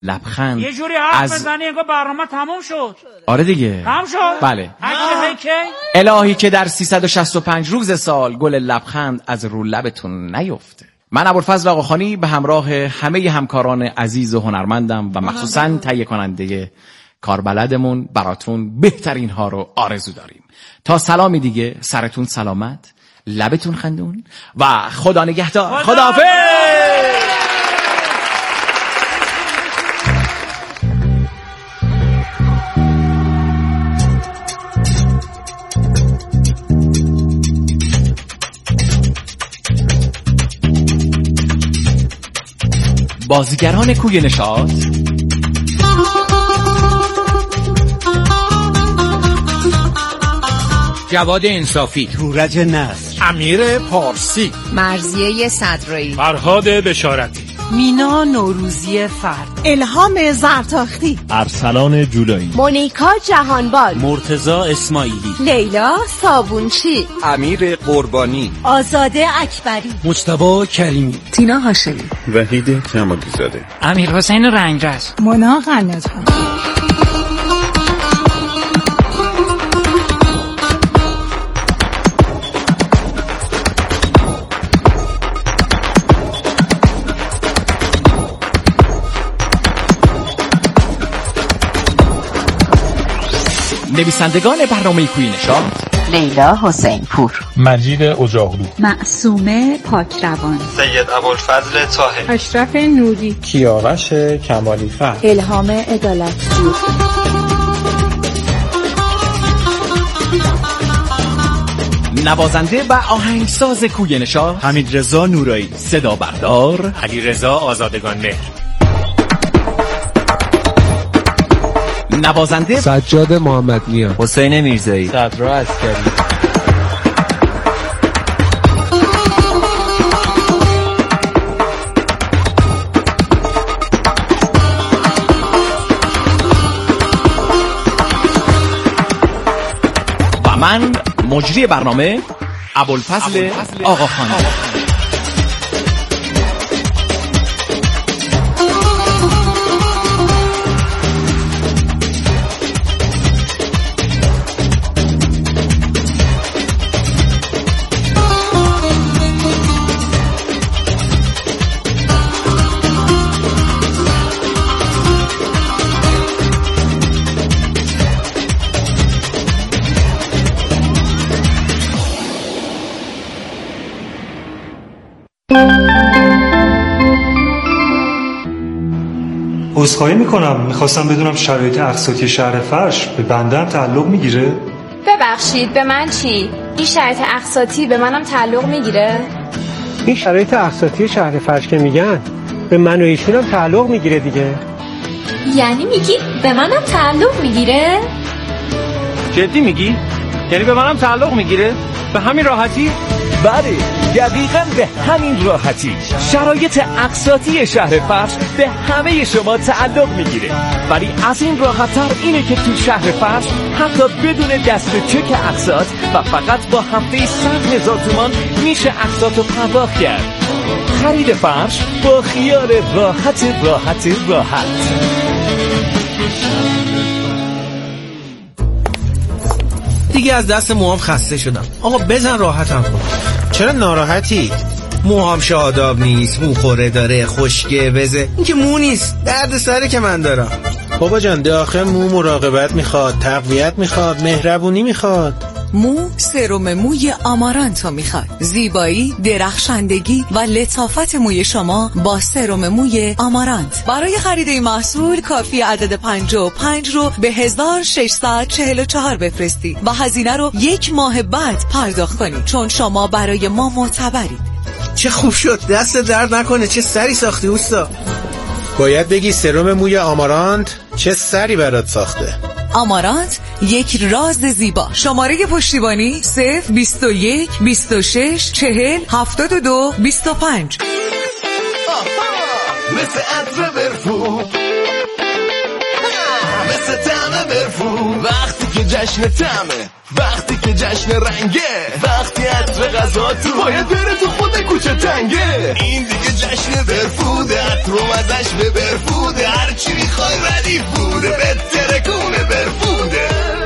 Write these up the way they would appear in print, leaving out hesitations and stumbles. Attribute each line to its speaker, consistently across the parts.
Speaker 1: لبخند
Speaker 2: یه جوری حرف بزنی انگار برنامه تموم شد.
Speaker 1: آره دیگه
Speaker 2: تموم شد.
Speaker 1: بله.
Speaker 2: کی؟
Speaker 1: الهی که در 365 روز سال گل لبخند از رو لبتون نیفته. من ابوالفضل آقاخانی به همراه همه همکاران عزیز و هنرمندم و مخصوصاً تهیه کننده کاربلدمون براتون بهترین ها رو آرزو داریم. تا سلامی دیگه، سرتون سلامت، لبتون خندون و خدا نگهدار. خداحافظ. بازیگران کوی نشاط:
Speaker 3: جواد انصافی،
Speaker 4: تورج نصر،
Speaker 5: امیر پارسی،
Speaker 6: مرضیه صدرایی،
Speaker 5: فرهاد بشارتی،
Speaker 7: مینا نوروزی فرد،
Speaker 8: الهام زرتاختی،
Speaker 9: ارسلان جولایی،
Speaker 10: مونیکا جهانبال،
Speaker 11: مرتضی اسماعیلی،
Speaker 10: لیلا صابونچی،
Speaker 12: امیر قربانی،
Speaker 8: آزاده اکبری،
Speaker 13: مجتبی کریمی،
Speaker 14: تینا هاشمی،
Speaker 15: وحید کمالی زاده،
Speaker 2: امیر حسین رنگرز،
Speaker 8: مونا قنات‌ها.
Speaker 1: نویسندگان برنامه کوی نشاط:
Speaker 6: لیلا حسین پور،
Speaker 9: مجید اجاغلو،
Speaker 14: معصومه پاکروان،
Speaker 16: سید ابوالفضل طاهری،
Speaker 8: اشرف نوری،
Speaker 9: کیاوش کمالی فرد،
Speaker 10: الهام عدالت‌جو.
Speaker 1: نوازنده و آهنگساز کوی نشاط:
Speaker 4: حمیدرضا نورایی،
Speaker 1: صدا بردار:
Speaker 5: علیرضا آزادگان مهر،
Speaker 1: نوازنده
Speaker 17: سجاد محمدنیا،
Speaker 11: حسین میرزایی،
Speaker 17: صدرا عسکری.
Speaker 1: و من مجری برنامه ابوالفضل آقاخانی.
Speaker 18: عذرخواهی میکنم، میخواستم بدونم شرایط اقساطی شهر فرش به بنده هم تعلق میگیره؟
Speaker 10: ببخشید، به من چی؟ این شرایط اقساطی به منم تعلق میگیره؟
Speaker 19: این شرایط اقساطی شهر فرش که میگن به من و ایشون هم تعلق میگیره دیگه.
Speaker 10: یعنی میگی به منم تعلق میگیره؟
Speaker 11: جدی میگی؟ یعنی به منم تعلق میگیره؟ به همین راحتی؟
Speaker 20: بله، دقیقاً به همین راحتی. شرایط اقساطی شهر فرش به همه شما تعلق میگیره، ولی از این راحت‌تر اینه که تو شهر فرش حتی بدون دست چک اقساط و فقط با هفته 100,000 تومان میشه اقساطو پرداخت کرد. خرید فرش با خیال راحت.
Speaker 3: دیگه از دست موهام خسته شدم. آقا بزن راحتم کن. چرا ناراحتی؟ موهام شاداب نیست، موخوره داره، خشکه، وزه. این که مو نیست، درد سره که من دارم.
Speaker 13: بابا جان، داخل مو مراقبت میخواد، تقویت میخواد، مهربونی میخواد.
Speaker 6: مو سرم موی آمارانتو میخواد. زیبایی، درخشندگی و لطافت موی شما با سرم موی آمارانت. برای خرید این محصول کافی عدد 55 رو به 1644 بفرستی و هزینه رو 1 ماه بعد پرداخت کنید، چون شما برای ما معتبرید.
Speaker 3: چه خوب شد، دست درد نکنه. چه سری ساختی اوستا.
Speaker 13: باید بگی سرم موی آمارانت چه سری برات ساخته.
Speaker 6: آمارانت، یک راز زیبا. شماره پشتیبانی 021 26 40 72 25.
Speaker 7: مثل عطر برفون، مثل تنه برفون، وقتی که
Speaker 21: جشن طعمه، وقتی که جشن رنگه، وقتی عطر غذا تو باید بره تو خود کوچه تنگه. این دیگه جشن برفوده، عطر و مزش به برفوده، هرچی میخوای ردیف بوده، بهتره کونه برفوده.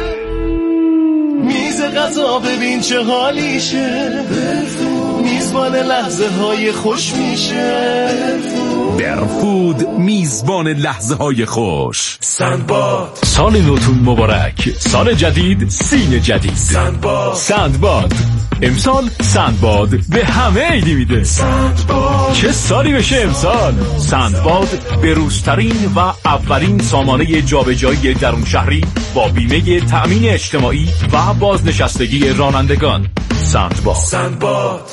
Speaker 21: میز غذا ببین چه حالیشه، میزبان لحظه های خوش میشه.
Speaker 22: برفود میزبان لحظه های خوش.
Speaker 21: سندباد،
Speaker 22: سال نوتون مبارک، سال جدید، سین جدید. سندباد امسال سندباد به همه عیدی میده.
Speaker 21: سندباد
Speaker 22: چه سالی بشه امسال. سندباد به روزترین و اولین سامانه جابجایی درون شهری با بیمه تأمین اجتماعی و بازنشستگی رانندگان. سندباد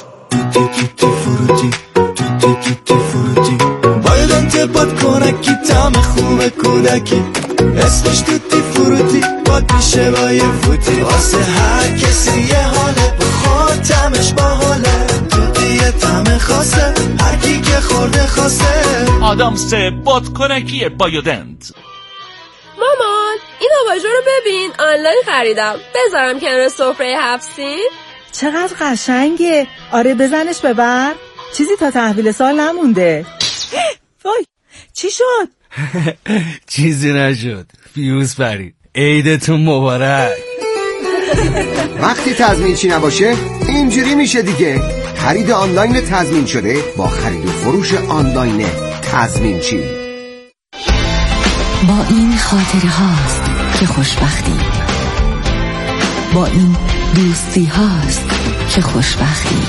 Speaker 21: باید انتباد کنکی تم خوب کودکی، اسمش توتی فروتی باد میشه با یه فوتی، واسه هر کسی یه حاله، بخور تمش با حاله، توتی یه تم خاصه، هر کی که خورده خاصه.
Speaker 22: آدامس بادکنکی بایودنت.
Speaker 10: مامان این آباژور رو ببین، آنلاین خریدم، بذارم کنار سفره 7 سین.
Speaker 8: چقدر قشنگه. آره بزنش ببر، چیزی تا تحویل سال نمونده. وای چی شد؟
Speaker 3: چیزی نشد، فیوز پرید. عیدتون مبارک.
Speaker 23: وقتی تضمین چی نباشه اینجوری میشه دیگه. خرید آنلاین تضمین شده با خرید و فروش آنلاین تضمین چی.
Speaker 6: با این خاطره هاست که خوشبختی، با این دوستی هاست که خوشبختی،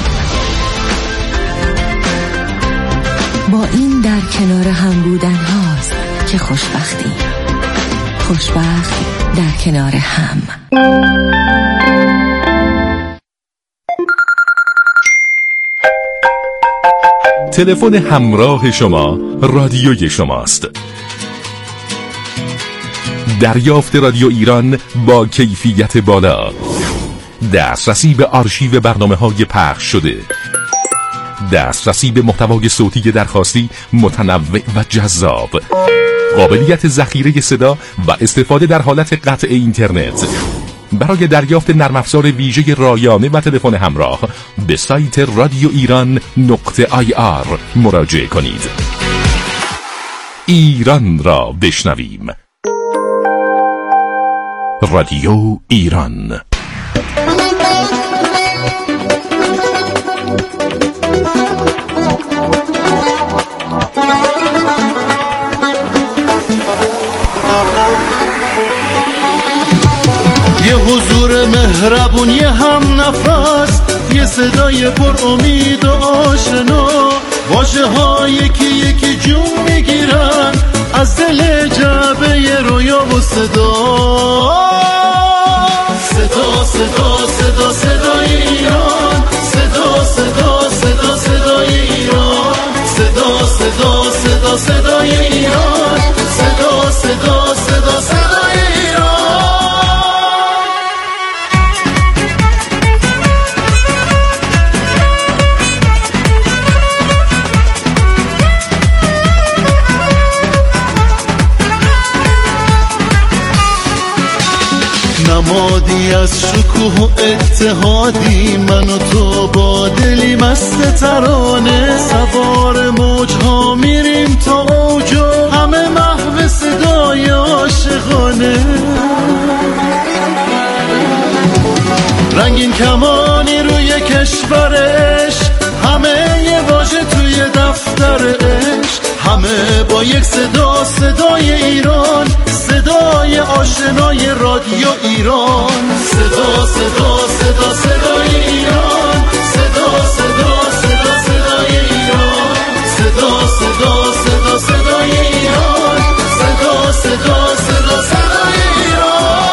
Speaker 6: با این در کنار هم بودن هاست که خوشبختی. خوشبخت در کنار هم.
Speaker 22: تلفن همراه شما رادیوی شماست. دریافت رادیو ایران با کیفیت بالا، دسترسی به آرشیو برنامه‌های پخش شده، دسترسی به محتوای صوتی درخواستی متنوع و جذاب، قابلیت ذخیره صدا و استفاده در حالت قطع اینترنت. برای دریافت نرم افزار ویژه رایانه و تلفن همراه به سایت رادیو ایران.ir مراجعه کنید. ایران را بشنویم. رادیو ایران.
Speaker 21: یه حضور مهربون، یه هم نفس، یه صدای پر امید و آشنا، واژه ها یکی یکی جون میگیرن از دل جعبه رویا و صدا. صدا صدا صدا صدای ایران، صدا صدا صدا صدای ایران، صدا صدا صدا صدای ایران، صدا صدا صدا صدای ایران. نمادی از شکوه و اتحادی، من و تو با دلی مست ترانه، سوار موجها میریم تا اوجا، همه محو صدای عاشقانه. رنگین کمانی روی کشورش، همه یه واژه توی دفتر عشق، همه با یک صدا، صدای ایران، صدای آشنای رادیو ایران. صدا صدا صدا صدای ایران، صدا صدا صدا صدای ایران، صدا صدا صدا صدای ایران، صدا صدا صدا صدای ایران.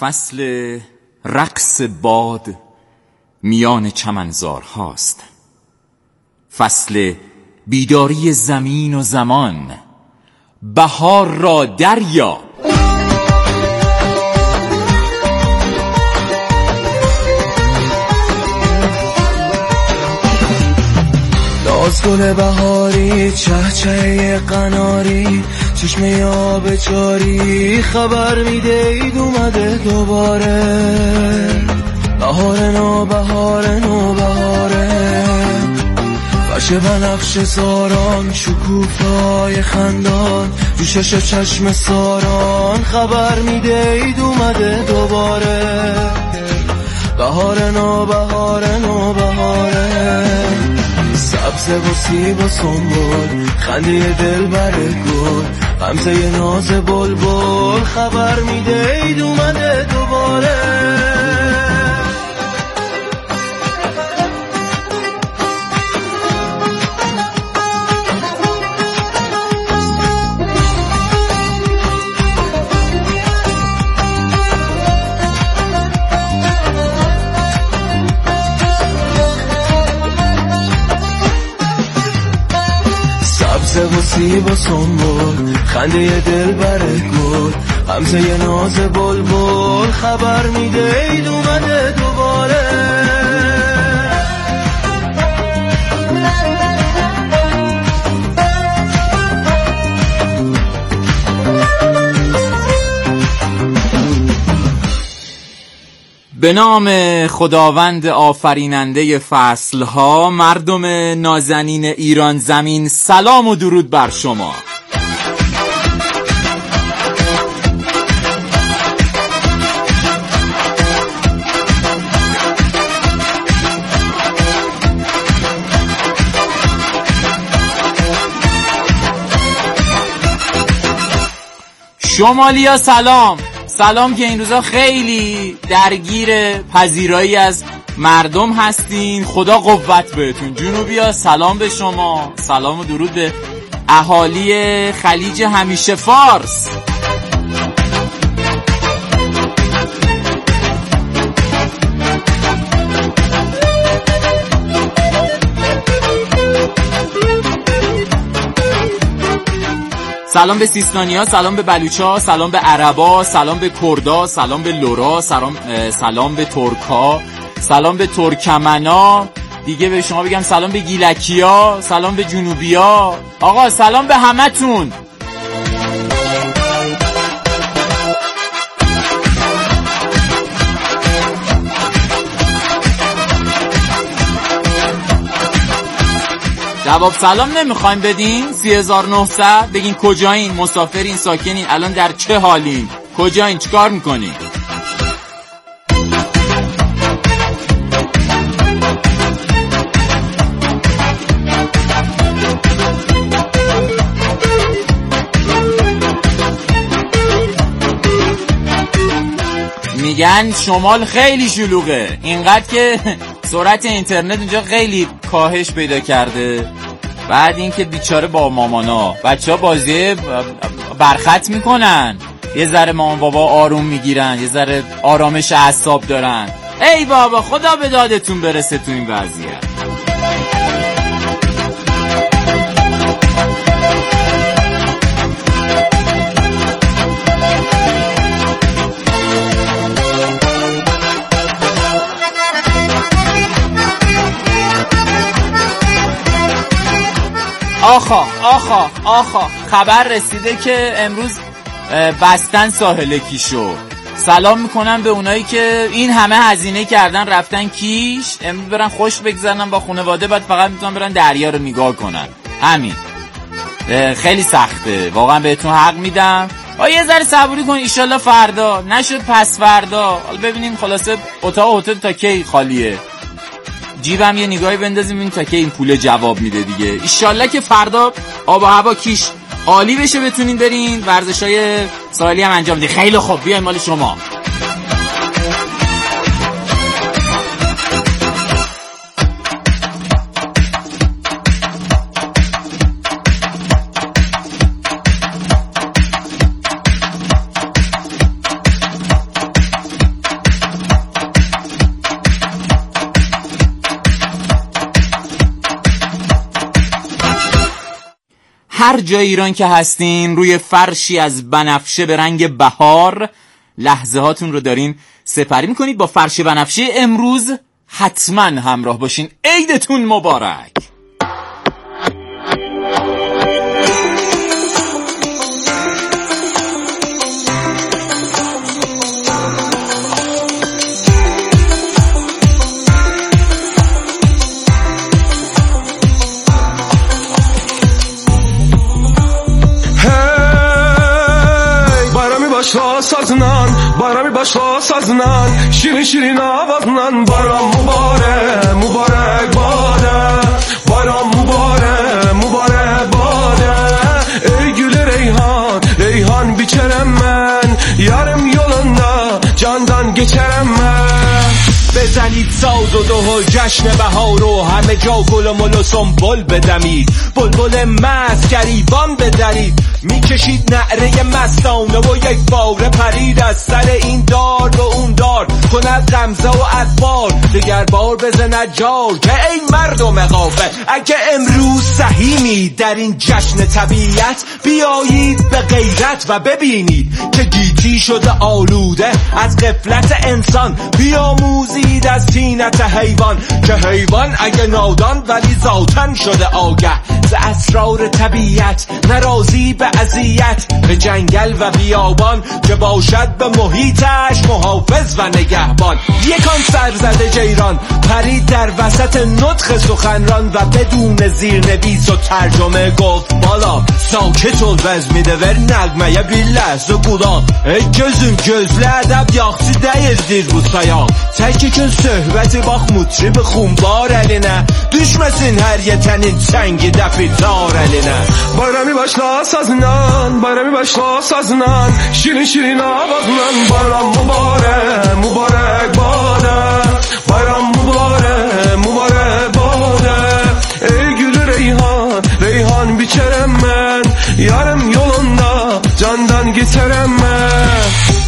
Speaker 2: فصل رقص باد میان چمنزار هاست، فصل بیداری زمین و زمان، بهار را دریا.
Speaker 21: باز گل بهاری، چهچه قناری، چشمه آب جاری، خبر میده اید اومده دوباره. بهاره نو بهاره نو بهاره، فرش بنفش زاران، شکوفای خندان، جوشش چشم ساران، خبر میده اید اومده دوباره. بهاره نو بهاره نو بهاره، سبز و سیب و سنبول، خنده دل بر گل، غمزه ناز بلبل، خبر میده اید اومده دوباره. سبز و سیب و سنبول، خنده دل بر گل، غمزه ناز بلبل، خبر میده اید اومده دوباره.
Speaker 2: به نام خداوند آفریننده فصلها، مردم نازنین ایران زمین، سلام و درود بر شما. شمالیا سلام. سلام که این روزا خیلی درگیر پذیرایی از مردم هستین، خدا قوت بهتون. جنوبیا سلام به شما، سلام و درود به اهالی خلیج همیشه فارس. سلام به سیستانیا، سلام به بلوچا، سلام به عربا، سلام به کردا، سلام به لورا، سلام به ترکا، سلام به ترکمنا. دیگه به شما بگم سلام به گیلکیا، سلام به جنوبیا. آقا سلام به همتون. جواب سلام نمیخوایم بدین؟ 3900 بگین کجایین، مسافرین، ساکنین، الان در چه حالین، کجایین، چیکار میکنین؟ میگن شمال خیلی شلوغه، اینقدر که سرعت اینترنت اونجا خیلی کاهش پیدا کرده. بعد اینکه بیچاره با مامانا بچه ها بازی برخط میکنن، یه ذره مامان بابا آروم میگیرن، یه ذره آرامش اعصاب دارن. ای بابا خدا به دادتون برسه تو این وضعیت. آخا خبر رسیده که امروز بستن ساحل کیشو. سلام میکنم به اونایی که این همه هزینه کردن رفتن کیش، امروز برن خوش بگذرن با خانواده، بعد فقط میتونن برن دریا رو نگاه کنن. همین خیلی سخته واقعا، بهتون حق میدم. یه ذره صبوری کن، ایشالله فردا نشد پس فردا، حالا ببینیم. خلاصه اتاق هتل تا کی خالیه، جیبم یه نگاهی بندازیم این تا که این پول جواب میده دیگه. ایشالله که فردا آب و هوا کیش عالی بشه، بتونین برین ورزشای ساحلی هم انجام بدین. خیلی خوب، بیایم مال شما. هر جای ایران که هستین روی فرشی از بنفشه به رنگ بهار لحظه هاتون رو دارین سپری میکنید با فرش بنفشه امروز. حتما همراه باشین. عیدتون مبارک.
Speaker 12: بارمی باشا سازنان شیرین شیرین آوازنان بارم مباره مبارک باده بارم مباره مبارک باده ای گل ریحان ریحان بیچرم من یارم یولندا جاندان geçerem من
Speaker 20: بزنید ساز و دهل جشن بهار و همه جا گل و مل و سنبل بدمید بلبل مست گریبان بدرید میکشید نعره مستانه و یک باره پرید از سر این دار به اون دار کند غمزه و ادبار دیگر بار بزند جار که ای مردم غافل اگه امروز سهیمید در این جشن طبیعت بیایید به غیرت و ببینید که گیتی شده آلوده از غفلت انسان بیاموزید از طینت حیوان که حیوان اگه نادان ولی ذاتن شده آگه ز اسرار طبیعت نرازی به اذیت به جنگل و بیابان که باشد به محیطش محافظ و نگهبان. یکان سرزده جیران پرید در وسط نطق سخنران و بدون زیرنویس و ترجمه گفت بالا ساکت olvez mi de ver nəğməyə bir ləhzə qulaq ey gözüm gözlə ədəb yaxşı dəyizdir bu sayaq təkikün söhbəti bax mutrib xumbar əlinə düşməsin hər yetənin çəngi dəfitar əlinə
Speaker 12: Bayrami başla sazınan bayrami başla sazınan şirin şirin avazınan bayram mübarek mübarek bade bayram mübarek mübarek bade ey gül reyhan reyhan biçerem ben yarım yolunda candan geçerem ben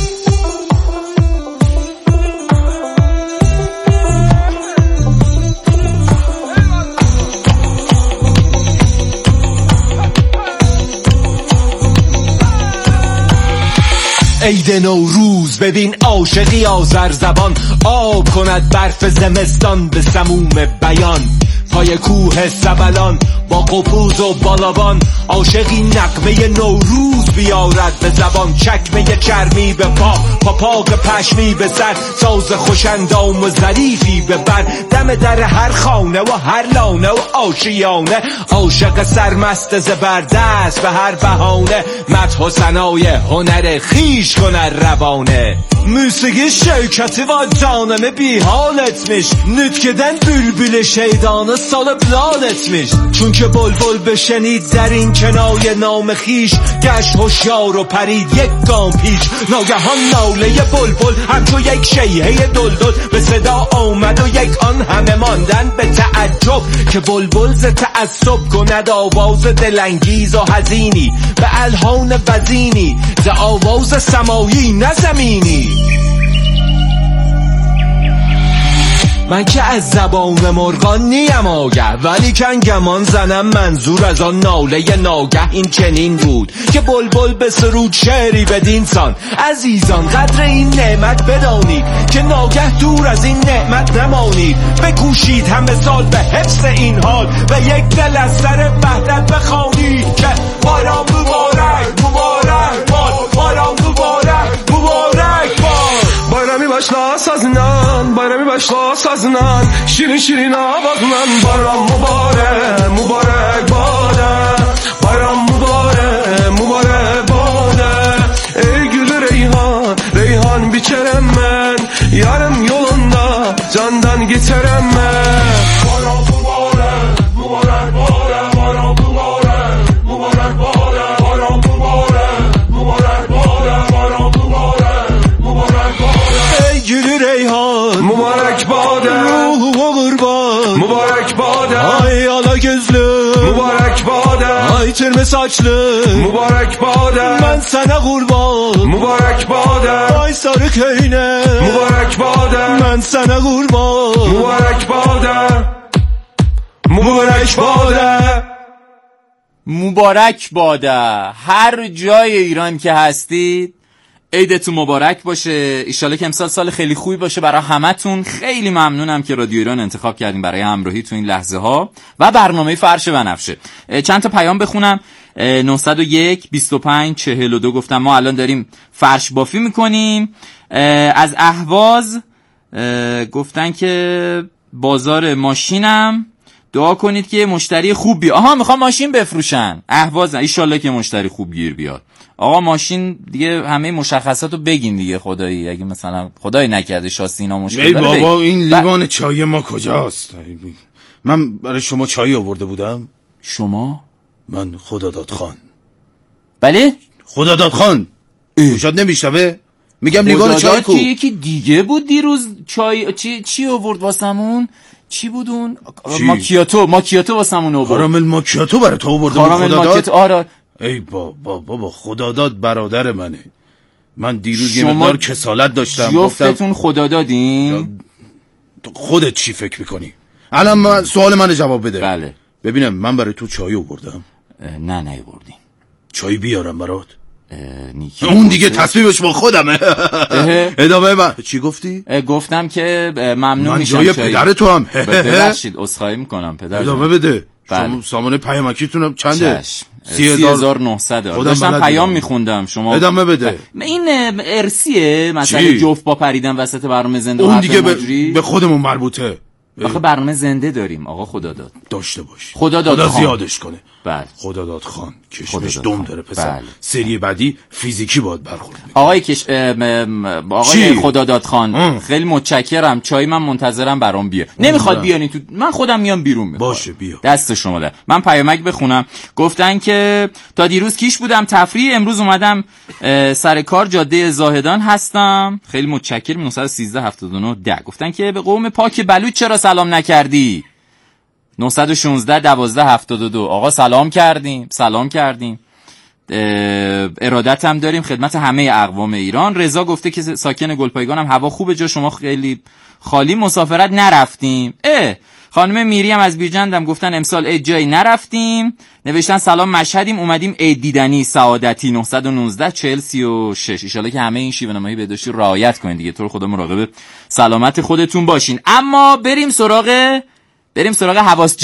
Speaker 20: عید نوروز ببین عاشقی آذر زبان آب کند برف زمستان به سموم بیان پای کوه سبلان با قپوز و بالابان عاشقی نغمه نوروز بیارد به زبان چکمه چرمی به پا پاک پشمی به سر ساز خوشندام و ظریفی به بر دم در هر خانه و هر لانه و آشیانه عاشق سرمست زبردست به هر بهانه مدح و ثنای هنر خیش کند روانه موسیقی şevkəti var canımı bihal etmiş Nütkeden bülbül şeydanı salıp lal etmiş Çünkü بلبل بشنید در این کنایه نام خیش گشت هوشیار و پرید یک گام پیش ناگهان ناله بلبل همچو یک شیهه دلدل به صدا آمد و یک آن همه ماندن به تعجب که بلبل ز تعصب کند آواز دلانگیز و حزینی به الحان وزینی ز آواز سمایی نه زمینی من که از زبان مرغان نیم آگه ولی کن گمان زنم منظور از آن ناله ناگه این چنین بود که بلبل به سرود شعری بدین سان عزیزان قدر این نعمت بدانید که ناگه دور از این نعمت نمانید بکوشید همه سال به حفظ این حال و یک دل از سر وحدت بخوانید که باران مبارک مبارک باد باران مبارک مبارک باد
Speaker 12: Bayrami başla sazınan bayrami başla sazınan şirin şirin avazınan bayram mübarek mübarek bade bayram mübarek mübarek bade ey gül reyhan reyhan biçerem ben yarım yolunda candan geçerem ben bayram mübarek mübarek bade bayram mübarek mübarek bade bayram mübarek mübarek bade bayram mübarek mübarek bade
Speaker 20: ey gülü reyhan
Speaker 12: mübarek bade
Speaker 20: ruhu kurban
Speaker 12: mübarek bade
Speaker 20: ay ala gözlü
Speaker 12: mübarek bade
Speaker 20: ay çirme saçlı
Speaker 12: mübarek bade
Speaker 20: ben sana kurban
Speaker 12: mübarek bade
Speaker 20: ay sarı köyne
Speaker 12: mübarek bade
Speaker 20: ben sana kurban
Speaker 12: mübarek bade mübarek bade
Speaker 2: مبارک باده. هر جای ایران که هستید عیدتون مبارک باشه. ایشالا که امسال سال خیلی خوبی باشه برای همتون. خیلی ممنونم که رادیو ایران انتخاب کردیم برای همراهی تو این لحظه ها و برنامه فرش بنفشه. چند تا پیام بخونم. 901 25 42 گفتم ما الان داریم فرش بافی میکنیم. از اهواز گفتن که بازار ماشینم دعا کنید که مشتری خوب بیاد. آها میخوام ماشین بفروشن. اهواز ایشالله که مشتری خوب گیر بیاد. آقا ماشین دیگه همه مشخصاتو بگین دیگه خدایی. اگه مثلا خدای نکرده شاسی اینا مشکل داره.
Speaker 14: ای بابا این لیوان چای ما کجاست؟ من برای شما چای آورده بودم.
Speaker 2: شما؟
Speaker 14: من خداداد خان.
Speaker 2: بله؟
Speaker 14: خداداد خان. شاید نمیشنوه؟ میگم لیوان چای کو.
Speaker 2: یکی دیگه بود دیروز چای چی آورد واسمون؟ چی بودون؟ ماکیاتو واسمون آورد.
Speaker 14: کارامل ماکیاتو برای تو آورده بود خداداد.
Speaker 2: آره.
Speaker 14: ای بابا خداداد برادر منه. من دیروز یه مقدار کسالت داشتم.
Speaker 2: جفتتون خدادادین؟
Speaker 14: خودت چی فکر میکنی؟ الان سوال من جواب بده.
Speaker 2: بله.
Speaker 14: ببینم من برای تو چای آوردم.
Speaker 2: نه بردیم.
Speaker 14: چای بیارم برات؟
Speaker 2: نیکی
Speaker 14: اون دیگه تصمیمش با خودمه. ادامه من چی گفتی؟
Speaker 2: گفتم که ممنون میشم.
Speaker 14: من جای پدر تو هم.
Speaker 2: ببخشید عذرخواهی میکنم پدر.
Speaker 14: ادامه بده. شما سامانه پیامکیتونم چنده؟
Speaker 2: 3900. داشتم پیام میخوندم. شما
Speaker 14: ادامه بده.
Speaker 2: این ارسیه مثلا جفت با پریدن وسط برنامه زنده.
Speaker 14: اون دیگه به خودمون مربوطه.
Speaker 2: آخه برنامه زنده داریم آقا. خداداد
Speaker 14: داشته باش.
Speaker 2: خدا
Speaker 14: زیادش کنه.
Speaker 2: بله.
Speaker 14: خداداد خان کشمش دم داره پسر. بله. سری بعدی فیزیکی باید برخورد میکنه.
Speaker 2: آقای خداداد خان خیلی متشکرم. چای من منتظرم برام بیاد. نمیخواد بیانی تو، من خودم میام بیرون.
Speaker 14: باشه بیا.
Speaker 2: دست شما ده. من پیامک بخونم. گفتن که تا دیروز کیش بودم تفریح، امروز اومدم سر کار جاده زاهدان هستم. خیلی متشکرم. 913 79 10. گفتن که به قوم پاک بلوچ چرا سلام نکردی؟ 916 12 72. آقا سلام کردیم. ارادت هم داریم خدمت همه اقوام ایران. رضا گفته که ساکن گلپایگانم هوا خوبه، جا شما خیلی خالی، مسافرت نرفتیم. خانم میری هم از بیرجندم گفتن امسال عید جایی نرفتیم. نوشتن سلام مشهدیم اومدیم عید دیدنی سعادتی. 919 40 36. ان شاءالله که همه این شیوه‌نمایی بهداشتی رعایت کنین دیگه. تو خدا مراقب سلامت خودتون باشین. اما بریم سراغ حواس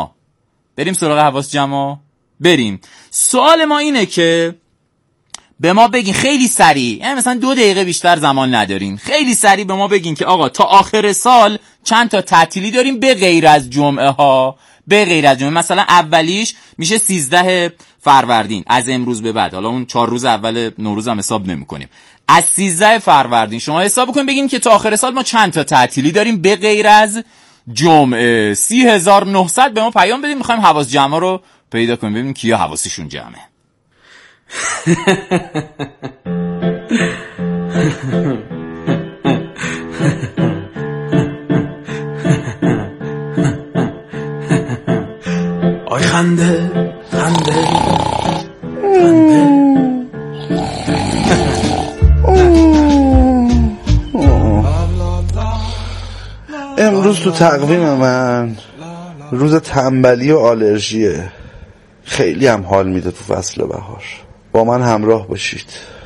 Speaker 2: جمع. سوال ما اینه که به ما بگین خیلی سریع، یعنی مثلا 2 دقیقه بیشتر زمان ندارین، خیلی سریع به ما بگین که آقا تا آخر سال چند تا تعطیلی داریم به غیر از جمعه ها. مثلا اولیش میشه 13 فروردین از امروز به بعد. حالا اون 4 روز اول نوروز هم حساب نمی‌کنیم. از 13 فروردین شما حساب کنید بگین که تا آخر سال ما چند تا تعطیلی داریم به غیر از جمعه. 3900 به ما پیام بدیم. میخوایم حواس جمع رو پیدا کنیم ببینیم کیا حواسشون جمعه.
Speaker 21: آی خنده
Speaker 15: امروز تو تقویم من روز تنبلی و آلرژیه. خیلی هم حال میده تو فصل بهار. با من همراه باشید.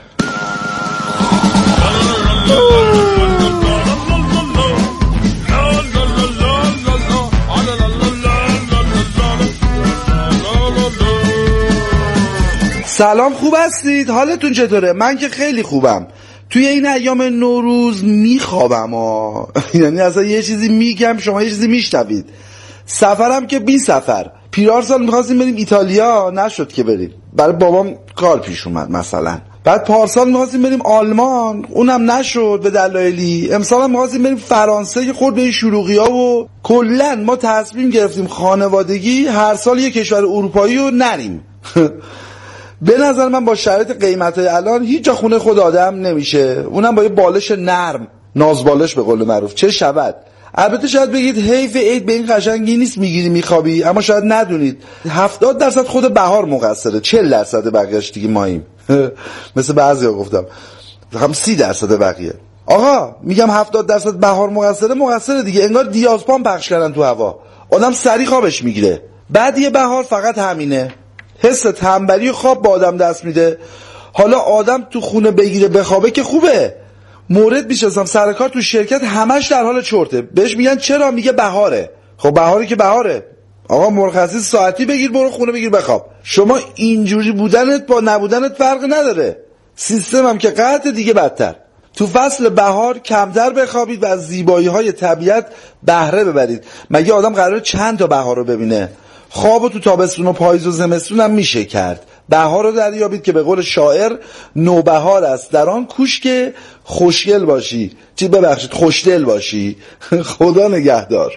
Speaker 15: سلام، خوب هستید؟ حالتون چطوره؟ من که خیلی خوبم. توی این ایام نوروز میخوابم یعنی اصلا یه چیزی میگم شما یه چیزی میشنوید. سفرم که بی سفر. پیرارسال میخواستیم بریم ایتالیا، نشد که بریم، برای بابام کار پیش اومد مثلا. بعد پارسال میخواستیم بریم آلمان، اونم نشد به دلایلی. امسال هم میخواستیم بریم فرانسه که خورد به این شلوغی ها و کلا ما تصمیم گرفتیم خانوادگی هر سال یه کشور اروپایی رو نریم. به نظر من با شرایط قیمت الان هیچ جا خونه خود آدم نمیشه، اونم با یه بالش نرم، نازبالش به قول معروف. چه شود؟ البته شاید بگید حیف عید به این قشنگی نیست میگیری میخوابی، اما شاید ندونید 70% خود بهار مقصره، 40% بقیه‌اش دیگه ماییم. مثل بعضیا گفتم هم 30% بقیه. آقا میگم 70% بهار مقصره دیگه. انگار دیازپام پخش کردن تو هوا، آدم سری خوابش میگیره. بعد یه بهار فقط همینه، حس تنبلی خواب با آدم دست میده. حالا آدم تو خونه بگیره بخوابه که خوبه. مورد میشناسم سر کار تو شرکت همش در حال چرته. بهش میگن چرا؟ میگه بهاره. خب بهاره که بهاره. آقا مرخصی ساعتی بگیر برو خونه بگیر بخواب. شما اینجوری بودنت با نبودنت فرق نداره. سیستم هم که قطع دیگه بدتر. تو فصل بهار کمتر بخوابید و از زیبایی‌های طبیعت بهره ببرید. مگه آدم قراره چند تا بهار رو ببینه؟ خوابو تو تابستون و پاییز و زمستون هم میشه کرد. بهار رو دریابید که به قول شاعر نوبهار است در آن کوش که خوشگل باشی. ببخشید خوشدل باشی. خدا نگهدار.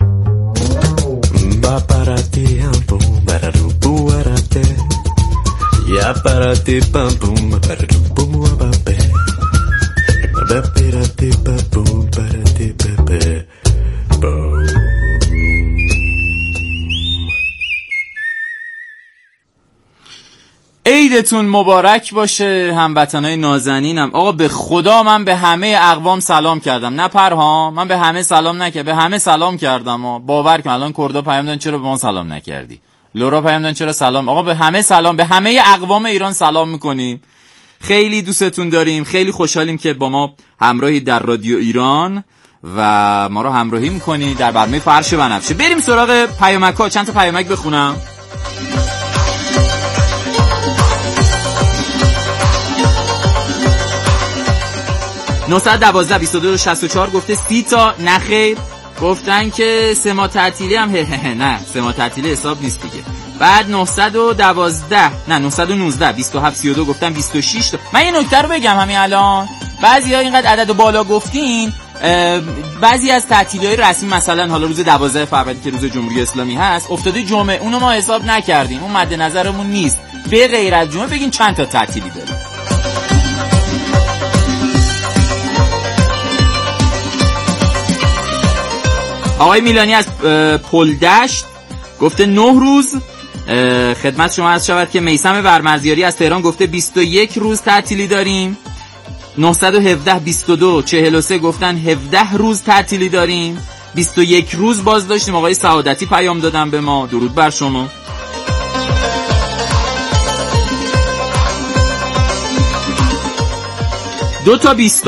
Speaker 2: عیدتون مبارک باشه هموطنای نازنینم. آقا به خدا من به همه اقوام سلام کردم، نه پرهام، من به همه سلام نکردم، به همه سلام کردم. باور کن الان کردا پیام دادن چرا به ما سلام نکردی، لورا پیام دادن چرا سلام. آقا به همه سلام، به همه اقوام ایران سلام میکنیم. خیلی دوستتون داریم، خیلی خوشحالیم که با ما همراهی در رادیو ایران و ما رو همراهی میکنی در برنامه فرش بنفشه. بریم سراغ پیامک‌ها. چند تا پیامک بخونم. (912) 2264 گفته 30 تا نخیر. گفتن که 3 ماه تعطیلی هم نه 3 ماه تعطیلی حساب نیست دیگه. بعد 912 نه 919 2732 گفتن 26 تا. من یه نکته رو بگم همین الان، بعضیا اینقدر عدد بالا گفتین، بعضی از تعطیلی‌های رسمی مثلا حالا روز 12 فروردین که روز جمهوری اسلامی هست افتاده جمعه، اونو ما حساب نکردیم، اون مد نظرمون نیست. به غیر از جمعه بگین چند تا تعطیلی داریم. آقای میلانی از پلدشت گفته 9 روز. خدمت شما عرض شود که میثم ورمزیاری از تهران گفته 21 روز تعطیلی داریم. 917 22 43 گفتن 17 روز تعطیلی داریم. 21 روز باز داشتیم. آقای سعادتی پیام دادن به ما، درود بر شما. دو تا 20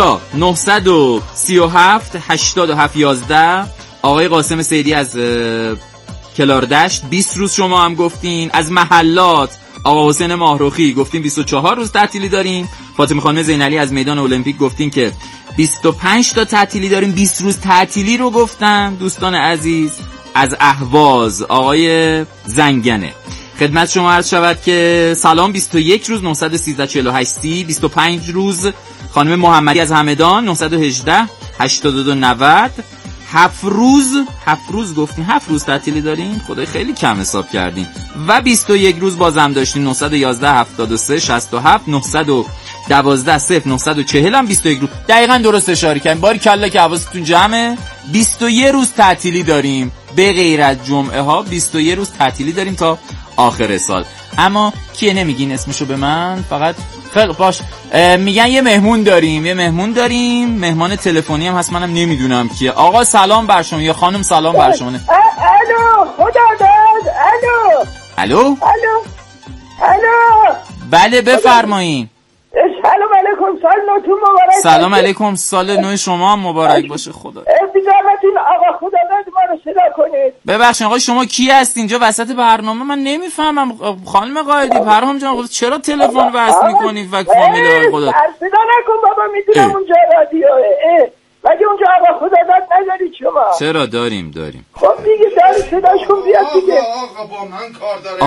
Speaker 2: 937 87 11 آقای قاسم سیدی از کلاردشت 20 روز شما هم گفتین. از محلات آقا حسین ماهروخی گفتین 24 روز تعطیلی داریم. فاطمه خانم زینعلی از میدان المپیک گفتین که 25 تا تعطیلی داریم. 20 روز تعطیلی رو گفتن دوستان عزیز. از اهواز آقای زنگنه خدمت شما عرض شود که سلام 21 روز 913 48 30 25 روز خانم محمدی از همدان 918 82 90 7 روز گفتین 7 روز تعطیلی داریم. خدای خیلی کم حساب کردیم. و 21 روز بازم داشتیم. 911 73 67 912 0 940 هم 21 روز. دقیقاً درست اشاره کردیم. باری کلا که حواستون جمعه. 21 روز تعطیلی داریم به غیر از جمعه ها. 21 روز تعطیلی داریم تا آخر سال. اما کیه نمیگین اسمشو به من؟ فقط خیلی باش. میگن یه مهمون داریم. مهمان تلفنی هم هست، منم نمیدونم کیه. آقا سلام بر شما یا خانم سلام بر شما.
Speaker 4: الو خدا داد. الو
Speaker 2: بله بفرمایین.
Speaker 4: سلام علیکم، سال نوتون مبارک.
Speaker 2: سلام علیکم، سال نو شما هم مبارک باشه. خدا
Speaker 4: بی‌زحمتین آقا خدا داد ما رو صدا کنید.
Speaker 2: ببخشید آقا شما کی هست اینجا وسط برنامه؟ من نمیفهمم خانم قائدی. پرهام جان چرا تلفن وصل میکنید و کامل خدا
Speaker 4: صدا نکن بابا، میدونم اونجا رادیوه. مگه اونجا آقا خدا داد ندارید شما؟
Speaker 2: چرا داریم.
Speaker 4: خب دیگه داری صداش کن بیاد دیگه.
Speaker 14: آقا با من کار داره.